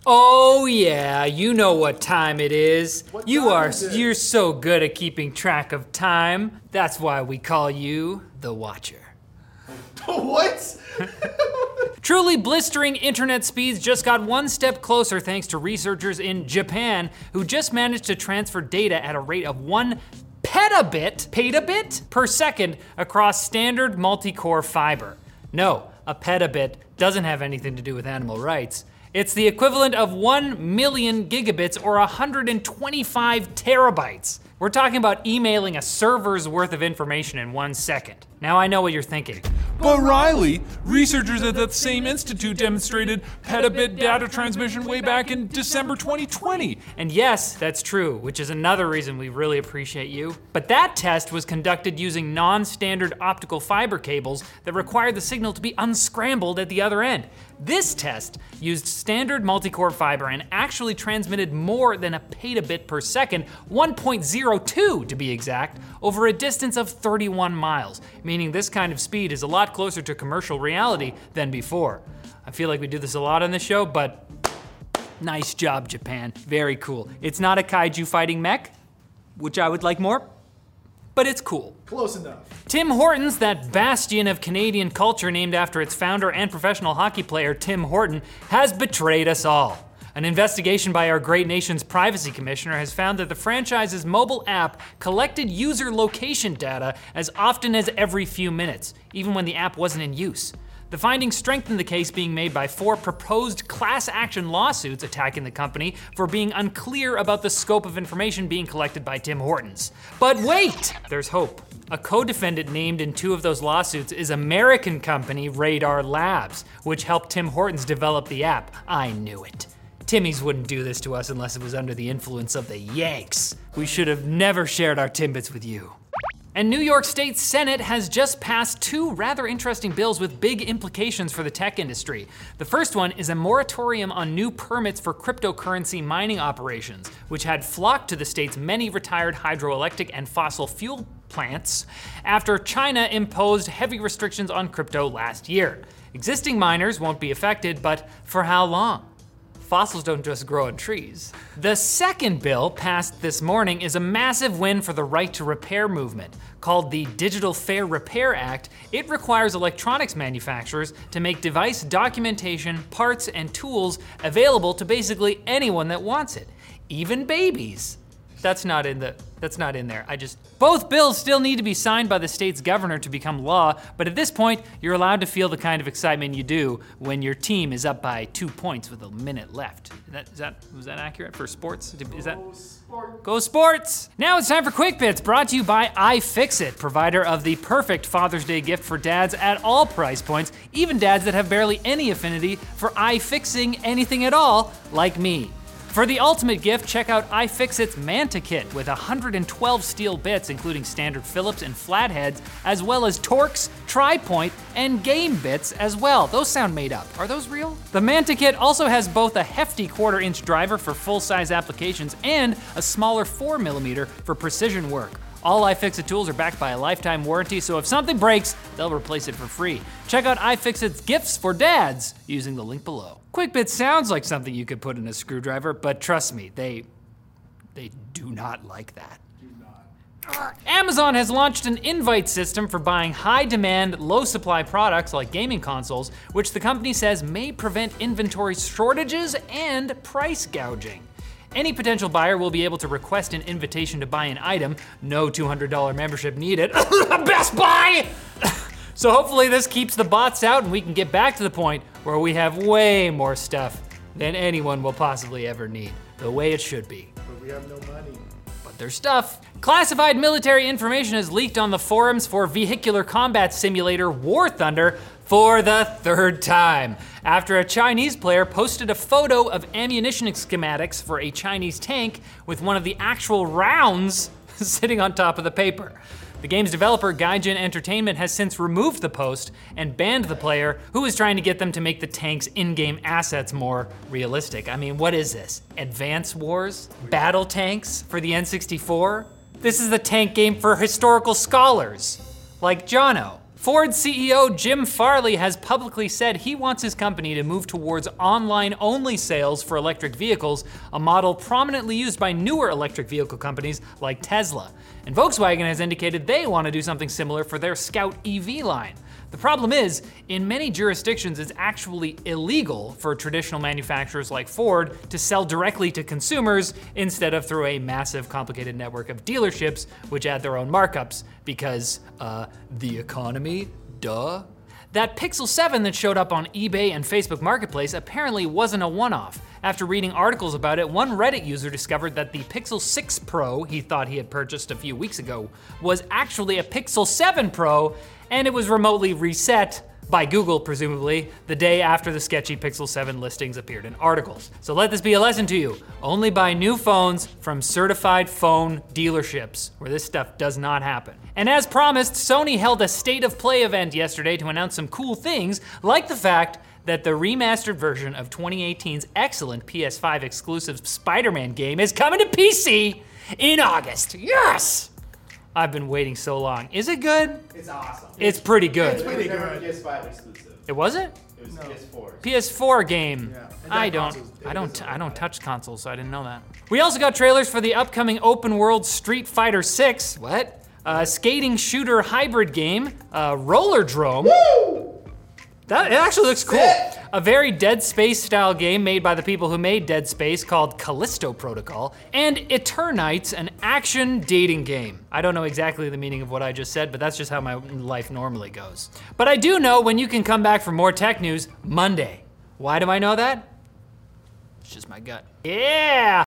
Oh yeah, you know what time it is. What You're time is it? you're so good at keeping track of time. That's why we call you the Watcher. What? Truly blistering internet speeds just got one step closer thanks to researchers in Japan who just managed to transfer data at a rate of 1 petabit per second across standard multi-core fiber. No, a petabit doesn't have anything to do with animal rights. It's the equivalent of 1 million gigabits or 125 terabytes. We're talking about emailing a server's worth of information in 1 second. Now I know what you're thinking. But Riley, researchers at that same institute demonstrated petabit data transmission way back in December 2020. And yes, that's true, which is another reason we really appreciate you. But that test was conducted using non-standard optical fiber cables that required the signal to be unscrambled at the other end. This test used standard multi-core fiber and actually transmitted more than a petabit per second, 1.02 to be exact, over a distance of 31 miles, meaning this kind of speed is a lot closer to commercial reality than before. I feel like we do this a lot on this show, but nice job, Japan. Very cool. It's not a kaiju fighting mech, which I would like more, but it's cool. Close enough. Tim Hortons, that bastion of Canadian culture named after its founder and professional hockey player Tim Horton, has betrayed us all. An investigation by our great nation's privacy commissioner has found that the franchise's mobile app collected user location data as often as every few minutes, even when the app wasn't in use. The findings strengthen the case being made by 4 proposed class action lawsuits attacking the company for being unclear about the scope of information being collected by Tim Hortons. But wait, there's hope. A co-defendant named in 2 of those lawsuits is American company Radar Labs, which helped Tim Hortons develop the app. I knew it. Timmy's wouldn't do this to us unless it was under the influence of the Yanks. We should have never shared our Timbits with you. And New York State Senate has just passed 2 rather interesting bills with big implications for the tech industry. The first one is a moratorium on new permits for cryptocurrency mining operations, which had flocked to the state's many retired hydroelectric and fossil fuel plants after China imposed heavy restrictions on crypto last year. Existing miners won't be affected, but for how long? Fossils don't just grow on trees. The second bill passed this morning is a massive win for the right to repair movement. Called the Digital Fair Repair Act, it requires electronics manufacturers to make device documentation, parts, and tools available to basically anyone that wants it, even babies. That's not in there. Both bills still need to be signed by the state's governor to become law, but at this point, you're allowed to feel the kind of excitement you do when your team is up by 2 points with a minute left. Was that accurate for sports? Go Sports! Now it's time for Quick Bits, brought to you by iFixit, provider of the perfect Father's Day gift for dads at all price points, even dads that have barely any affinity for iFixing anything at all, like me. For the ultimate gift, check out iFixit's Manta Kit with 112 steel bits, including standard Phillips and flatheads, as well as Torx, Tri-Point, and game bits as well. Those sound made up. Are those real? The Manta Kit also has both a hefty 1/4-inch driver for full-size applications and a smaller 4mm for precision work. All iFixit tools are backed by a lifetime warranty, so if something breaks, they'll replace it for free. Check out iFixit's gifts for dads using the link below. QuickBit sounds like something you could put in a screwdriver, but trust me, they do not like that. Amazon has launched an invite system for buying high-demand, low-supply products like gaming consoles, which the company says may prevent inventory shortages and price gouging. Any potential buyer will be able to request an invitation to buy an item. No $200 membership needed. Best Buy! So hopefully this keeps the bots out and we can get back to the point where we have way more stuff than anyone will possibly ever need. The way it should be. But we have no money. But there's stuff. Classified military information has leaked on the forums for vehicular combat simulator War Thunder for the 3rd time, after a Chinese player posted a photo of ammunition schematics for a Chinese tank with one of the actual rounds sitting on top of the paper. The game's developer, Gaijin Entertainment, has since removed the post and banned the player who was trying to get them to make the tank's in-game assets more realistic. I mean, what is this? Advance Wars? Battle tanks for the N64? This is the tank game for historical scholars, like Jono. Ford CEO Jim Farley has publicly said he wants his company to move towards online-only sales for electric vehicles, a model prominently used by newer electric vehicle companies like Tesla. And Volkswagen has indicated they want to do something similar for their Scout EV line. The problem is, in many jurisdictions, it's actually illegal for traditional manufacturers like Ford to sell directly to consumers instead of through a massive, complicated network of dealerships, which add their own markups because, the economy, duh. That Pixel 7 that showed up on eBay and Facebook Marketplace apparently wasn't a one-off. After reading articles about it, one Reddit user discovered that the Pixel 6 Pro he thought he had purchased a few weeks ago was actually a Pixel 7 Pro, and it was remotely reset by Google, presumably, the day after the sketchy Pixel 7 listings appeared in articles. So let this be a lesson to you. Only buy new phones from certified phone dealerships, where this stuff does not happen. And as promised, Sony held a State of Play event yesterday to announce some cool things, like the fact that the remastered version of 2018's excellent PS5 exclusive Spider-Man game is coming to PC in August. Yes! I've been waiting so long. Is it good? It's awesome. It's pretty good. It's pretty Never good. PS5 exclusive. It wasn't? It was PS4. PS4 game. Yeah. I And don't that console's- I don't touch consoles, so I didn't know that. We also got trailers for the upcoming open world Street Fighter 6. What? Skating shooter hybrid game, Rollerdrome. Woo! It actually looks cool. Sick. A very Dead Space style game made by the people who made Dead Space called Callisto Protocol, and Eternights, an action dating game. I don't know exactly the meaning of what I just said, but that's just how my life normally goes. But I do know when you can come back for more tech news Monday. Why do I know that? It's just my gut. Yeah!